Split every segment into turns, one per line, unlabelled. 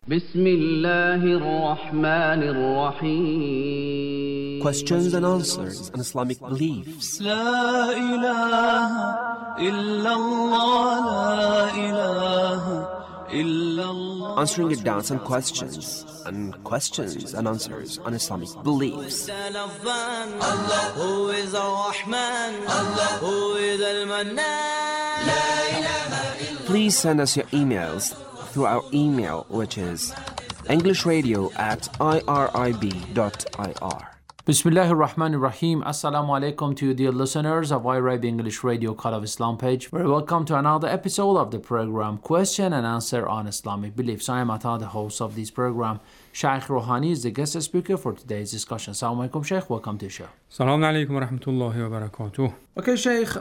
بسم الله الرحمن الرحيم.
Questions and answers on Islamic beliefs.
لا إله إلا الله لا إله إلا الله.
Answering your doubts and questions and answers on Islamic beliefs.
Allah who is Ar-Rahman, Allah who is Al-Mannan. لا إله إلا.
Please send us your emails through our email, which is englishradio@irib.ir.
Bismillahir Rahmanir Rahim. Assalamu alaikum to you, dear listeners of IRIB English Radio Call of Islam page. Very welcome to another episode of the program Question and Answer on Islamic Beliefs. I am Ata, the host of this program. Shaykh Rouhani is the guest speaker for today's discussion. Assalamu alaikum, Shaykh. Welcome to the show.
Assalamu alaikum wa rahmatullahi wa barakatuh.
Okay, Shaykh.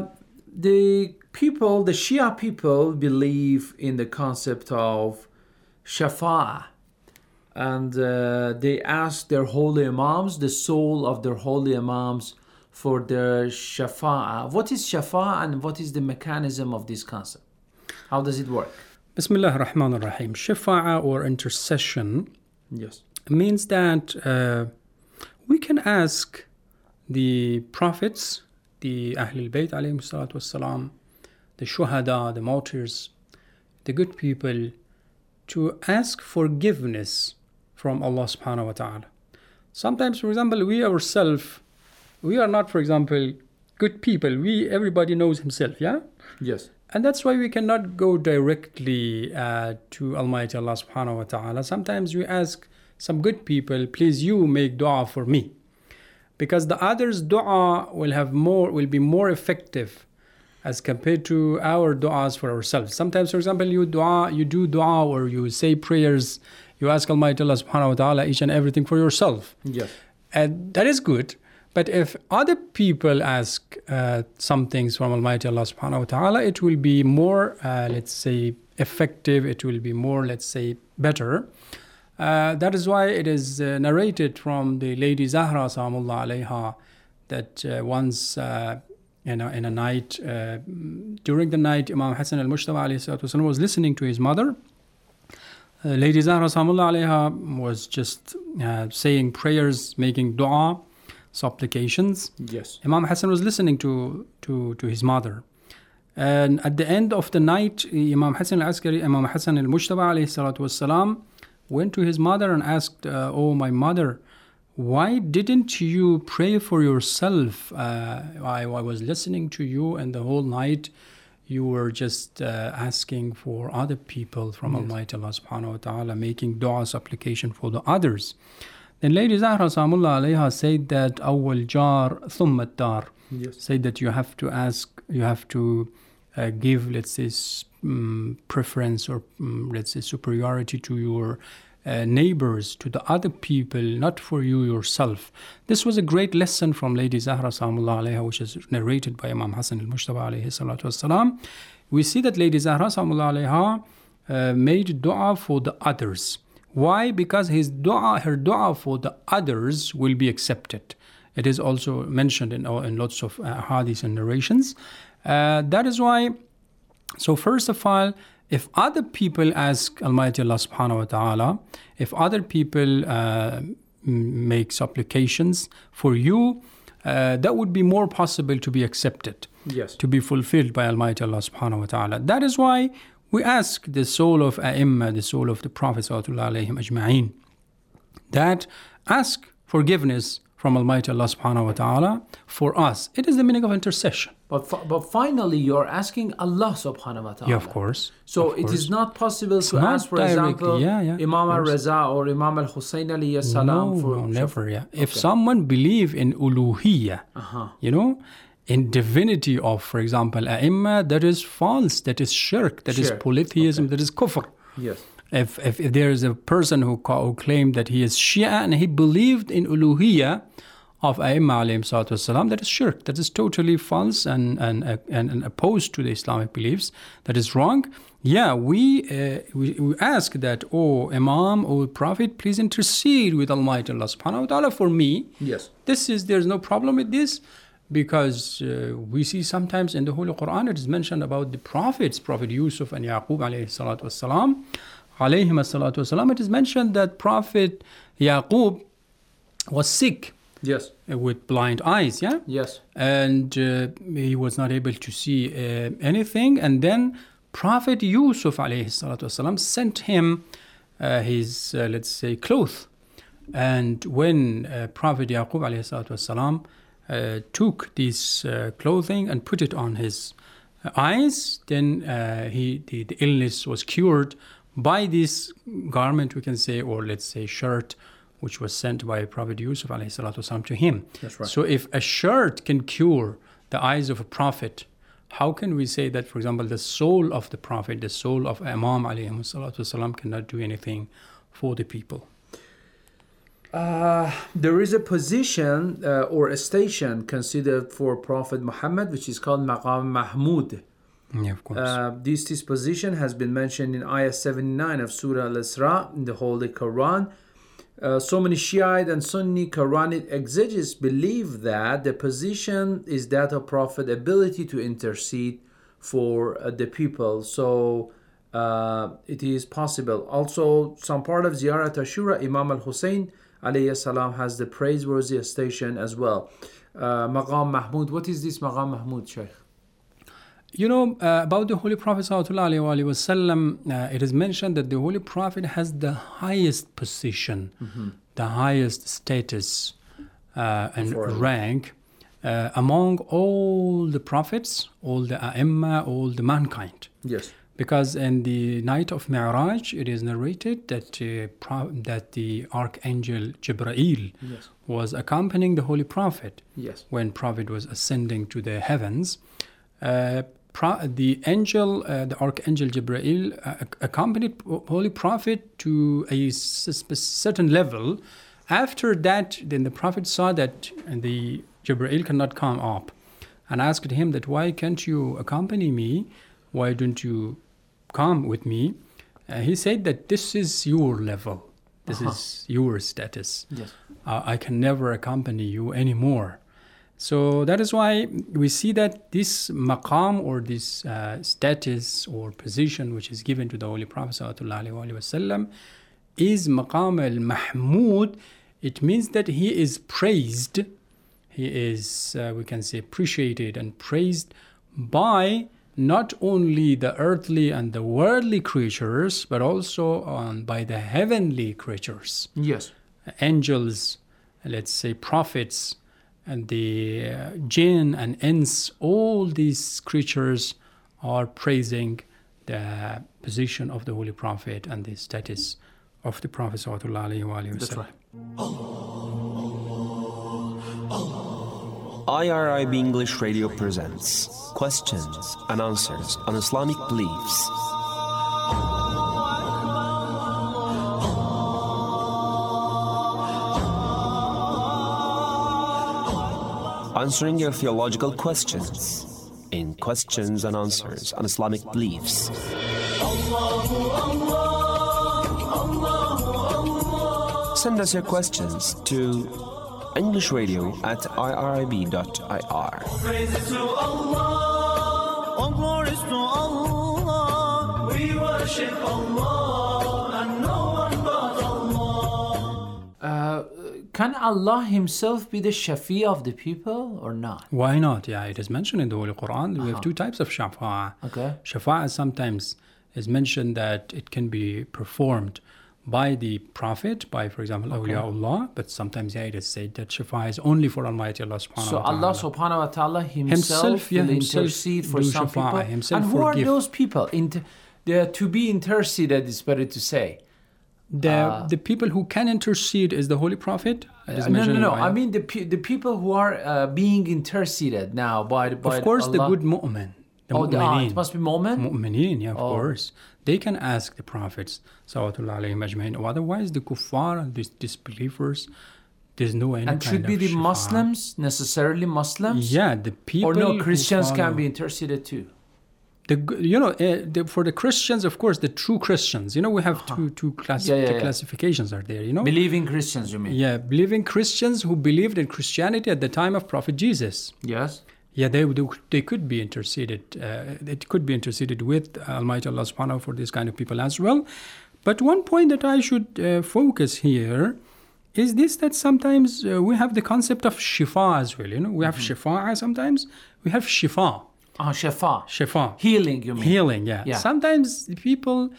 The Shia people believe in the concept of Shafa'ah. And they ask their holy imams, the soul of their holy imams, for their Shafa'ah. What is Shafa'ah and what is the mechanism of this concept? How does it work?
Bismillah ar-Rahman ar-Rahim. Shafa'ah or intercession,
Yes,
means that we can ask the prophets, the Ahlul Bayt alayhim salatu wassalam, the Shuhada, the martyrs, the good people, to ask forgiveness from Allah subhanahu wa ta'ala. Sometimes, for example, we ourselves, we are not, for example, good people. Everybody knows himself, yeah?
yes,
And that's why we cannot go directly to Almighty Allah subhanahu wa ta'ala. Sometimes we ask some good people, please you make dua for me. Because the others' dua will be more effective as compared to our du'as for ourselves. Sometimes, for example, you do dua or you say prayers, you ask Almighty Allah subhanahu wa ta'ala each and everything for yourself.
yes,
And that is good. But if other people ask some things from Almighty Allah subhanahu wa ta'ala, it will be more, let's say, effective. It will be more, let's say, better. That is why it is narrated from the Lady Zahra Salamullah alayha that once in a night, during the night, Imam Hassan al-Mujtaba alayhi salatu wasalam was listening to his mother. Lady Zahra Salamullah alayha was just saying prayers, making dua, supplications.
yes,
Imam Hassan was listening to his mother. And at the end of the night, Imam Hassan al-Askari, Imam Hassan al-Mujtaba alayhi salatu wasalam, went to his mother and asked, oh, my mother, why didn't you pray for yourself? I was listening to you, and the whole night you were just asking for other people from Almighty Allah subhanahu wa ta'ala, making dua supplication for the others. Then Lady Zahra Salamullah alayha said that awwal jar thumma dar.
yes,
Said that you have to ask, you have to give, let's say, preference or let's say superiority to your neighbors, to the other people, not for you yourself. This was a great lesson from Lady Zahra Salamullah alayha, which is narrated by Imam Hassan al-Mujtaba alayhi salatu wassalam. We see that Lady Zahra Salamullah alayha made dua for the others. Why? Because her dua for the others will be accepted. It is also mentioned in lots of hadiths and narrations. That is why, so first of all, if other people ask Almighty Allah subhanahu wa ta'ala, if other people make supplications for you, that would be more possible to be accepted,
yes,
to be fulfilled by Almighty Allah subhanahu wa ta'ala. That is why we ask the soul of A'imma, the soul of the Prophet sallallahu alayhi ajma'in, that ask forgiveness from Almighty Allah subhanahu wa ta'ala for us. It is the meaning of intercession.
But finally, you're asking Allah subhanahu wa ta'ala.
Yeah, of course.
So
of
it
course.
is not possible to
not
ask, for
directly,
example, Imam al-Raza or Imam al-Hussein alayhi salam.
No, never, yeah. If someone believe in uluhiyyah, in divinity of, for example, A'imma, that is false, that is shirk, that is polytheism, that is kufr.
Yes.
If there is a person who claimed that he is Shia and he believed in uluhiyyah of A'imma alayhim salatu wasalam, that is shirk, that is totally false and opposed to the Islamic beliefs, that is wrong. Yeah, we ask that, oh Imam, oh Prophet, please intercede with Almighty Allah subhanahu wa ta'ala for me.
Yes.
There's no problem with this. Because we see sometimes in the Holy Quran it is mentioned about the prophets, Prophet Yusuf and Yaqub alayhi salatu wassalam, alayhim as-salatu wasalam, it is mentioned that Prophet Yaqub was sick
Yes.
with blind eyes, yeah?
Yes.
And he was not able to see anything. And then Prophet Yusuf alayhi salatu wasalam sent him his, let's say, clothes. And when Prophet Yaqub alayhi salatu wasalam took this clothing and put it on his eyes, then the illness was cured by this garment, we can say, or let's say shirt, which was sent by Prophet Yusuf alayhi salatu wasalam to him.
That's right.
So if a shirt can cure the eyes of a prophet, how can we say that, for example, the soul of the prophet, the soul of Imam alayhi salatu wasalam cannot do anything for the people?
There is a position or a station considered for Prophet Muhammad, which is called Maqam Mahmud.
Yeah, of course.
This position has been mentioned in Ayah 79 of Surah Al-Isra in the Holy Quran. So many Shiite and Sunni Quranic exegetes believe that the position is that of Prophet ability to intercede for the people. So it is possible. Also, some part of Ziyarat Ashura, Imam al-Hussein alayhi salam has the praiseworthy station as well. Maqam Mahmud. What is this Maqam Mahmud, Shaykh?
You know, about the Holy Prophet sallallahu alaihi wasallam, it is mentioned that the Holy Prophet has the highest position, the highest status and rank among all the prophets, all the A'imma, all the mankind.
Yes.
Because in the night of Mi'raj, it is narrated that that the Archangel Jibreel was accompanying the Holy Prophet when Prophet was ascending to the heavens. The Archangel Jibreel accompanied Holy Prophet to a certain level. After that, then the Prophet saw that the Jibreel cannot come up and asked him that, why can't you accompany me? Why don't you come with me? He said that this is your level. This is your status.
Yes.
I can never accompany you anymore. So that is why we see that this maqam or this status or position which is given to the Holy Prophet ﷺ is maqam al-mahmud. It means that he is praised. He is, we can say, appreciated and praised by not only the earthly and the worldly creatures, but also by the heavenly creatures.
Yes.
Angels, let's say prophets, and the jinn and ins, all these creatures are praising the position of the Holy Prophet and the status of the Prophet ﷺ.
That's right.
IRIB English Radio presents Questions and Answers on Islamic Beliefs. Answering your theological questions in Questions and Answers on Islamic Beliefs. Send us your questions to EnglishRadio@irib.ir.
Praises to Allah, all glories to Allah. We worship Allah and no one but Allah.
Can Allah Himself be the Shafi of the people or not?
Why not? Yeah, it is mentioned in the Holy Quran. We have two types of shafa'ah.
Okay.
Shafa'ah sometimes is mentioned that it can be performed by the Prophet, by, for example, awliyaullah, but sometimes it is said that shafa'ah is only for Almighty Allah subhanahu wa ta'ala.
So Allah subhanahu wa ta'ala Himself will intercede for some people.
Himself
and who
forgive.
are those people? To be interceded is better to say.
The people who can intercede is the Holy Prophet.
No. I mean the people who are being interceded now by
of course,
Allah.
the good mu'min.
It must be mu'min?
Mu'mineen, yeah, of course. They can ask the prophets, salawatullah alayhim ajma'in. Otherwise, the kuffar and the disbelievers, there's no any
and
kind
should be
of
the
shafa'ah.
Muslims, necessarily Muslims?
Yeah, the people.
Or no,
who
Christians
follow.
can be interceded too.
For the Christians, of course, the true Christians. We have two classifications are there.
Believing Christians, you mean?
Yeah, believing Christians who believed in Christianity at the time of Prophet Jesus.
Yes.
Yeah, they could be interceded. It could be interceded with Almighty Allah subhanahu for this kind of people as well. But one point that I should focus here is this, that sometimes we have the concept of shifa as well. We have shifa sometimes, we have shifa.
Shafa.
Shifa.
Healing, you mean?
Healing, yeah.
Yeah.
Sometimes people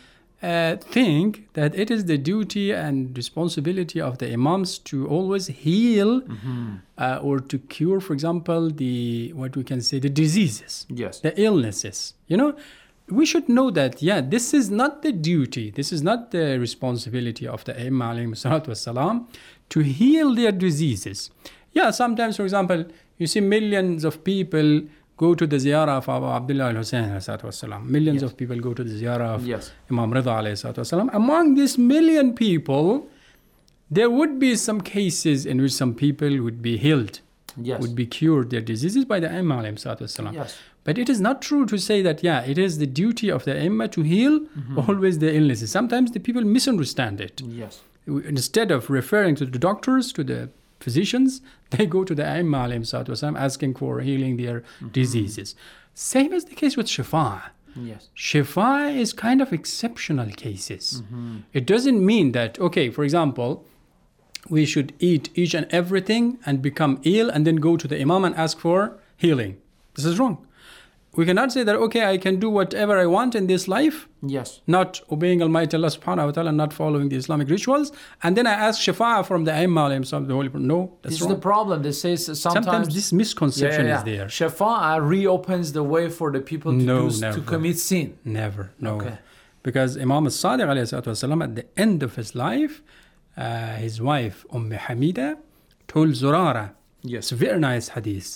think that it is the duty and responsibility of the imams to always heal or to cure, for example, the diseases,
Yes.
the illnesses. We should know that, this is not the duty, this is not the responsibility of the Imam alayhi salatu wassalam to heal their diseases. Sometimes, for example, you see millions of people go to the ziyarah of Abu Abdullah al-Hussein alayhi salatu wassalam. Millions of people go to the ziyarah of Imam Rida alayhi salatu wassalam. Among these million people, there would be some cases in which some people would be healed, would be cured their diseases by the Imam alayhi salatu wassalam.
Yes.
But it is not true to say that, it is the duty of the Imam to heal always the illnesses. Sometimes the people misunderstand it.
Yes.
Instead of referring to the doctors, to the physicians, they go to the Imam alayhi salatu wasalam asking for healing their diseases. Same as the case with shifa.
Yes.
Shifa is kind of exceptional cases. It doesn't mean that, for example, we should eat each and everything and become ill and then go to the Imam and ask for healing. This is wrong. We cannot say that, I can do whatever I want in this life,
Yes.
not obeying Almighty Allah subhanahu wa ta'ala, not following the Islamic rituals, and then I ask shafa'a from the Imam alayhi the Holy Prophet. No, that's
This
wrong.
is the problem. They say sometimes
this misconception is there.
Shafa'a reopens the way for the people to commit sin.
Never, no.
Okay.
Because Imam al-Sadiq alayhi salatu wasalam, at the end of his life, his wife Hamida told Zurara.
Yes.
It's a very nice hadith.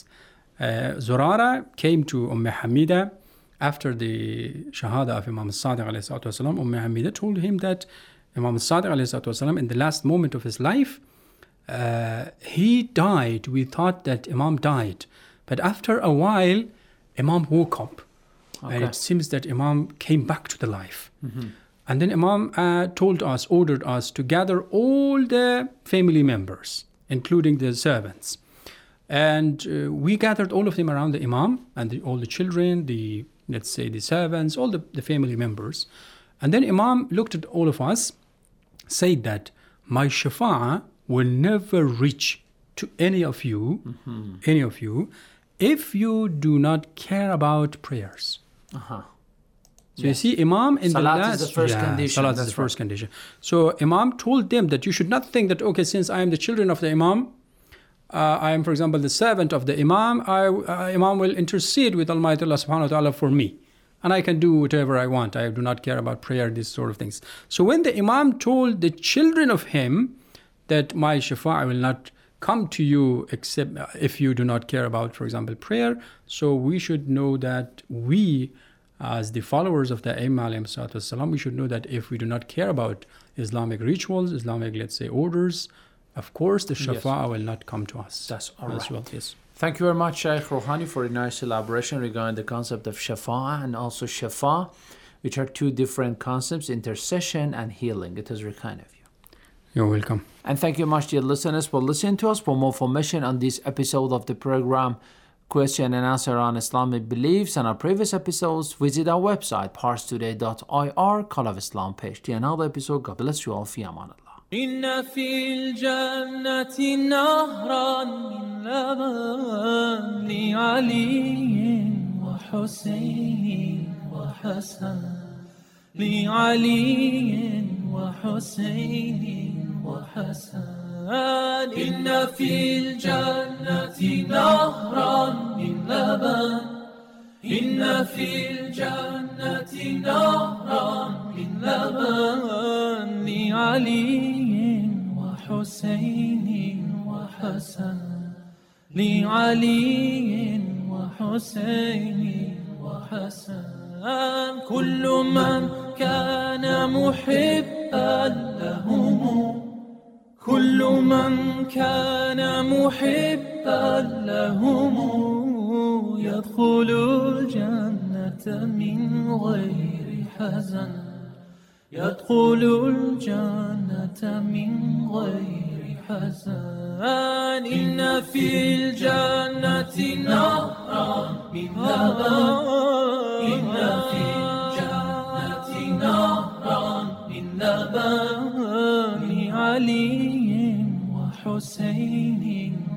Zurara came to Hamida after the shahada of Imam al-Sadiq alayhi salatu wasalam. Hamida told him that Imam al-Sadiq alayhi salatu wasalam, in the last moment of his life, he died. We thought that Imam died. But after a while, Imam woke up. And it seems that Imam came back to the life. And then Imam ordered us to gather all the family members, including the servants. And we gathered all of them around the Imam and all the children, the servants, all the family members. And then Imam looked at all of us, said that my shafa'ah will never reach to any of you, if you do not care about prayers. So you see, Imam in
Salat
the last...
is the first condition.
Salat is the first condition. So Imam told them that you should not think that, since I am the children of the Imam, I am, for example, the servant of the Imam, Imam will intercede with Almighty Allah subhanahu wa ta'ala for me. And I can do whatever I want. I do not care about prayer, these sort of things. So when the Imam told the children of him that my shafa'ah will not come to you except if you do not care about, for example, prayer, so we should know that we, as the followers of the Imam alayhi salatu wasalam, we should know that if we do not care about Islamic rituals, Islamic, orders, of course, the shafa'ah will not come to us.
That's all right.
Well, yes.
Thank you very much, Shaykh Rouhani, for a nice elaboration regarding the concept of shafa'ah and also shafa, which are two different concepts, intercession and healing. It is very kind of you.
You're welcome.
And thank you much, dear listeners, for listening to us. For more information on this episode of the program, Question and Answer on Islamic Beliefs, and our previous episodes, visit our website, parstoday.ir, Call of Islam page. To another episode, God bless you all. Fi aman Allah.
إن في الجنة نهرا من لبن لعلي وحسين وحسن لعلي وحسين وحسن إن في الجنة نهرا من لبن إن في الجنة نهرا من لبن لعلي وحسين وحسن لعلي وحسين وحسن كل من كان محبا لهم كل من كان محبا لهم يدخل الجنة من غير حزن يدخل الجنة من غير حزن إن في الجنة نهرا من لبن إن في الجنة نهرا من لبن
علي وحسين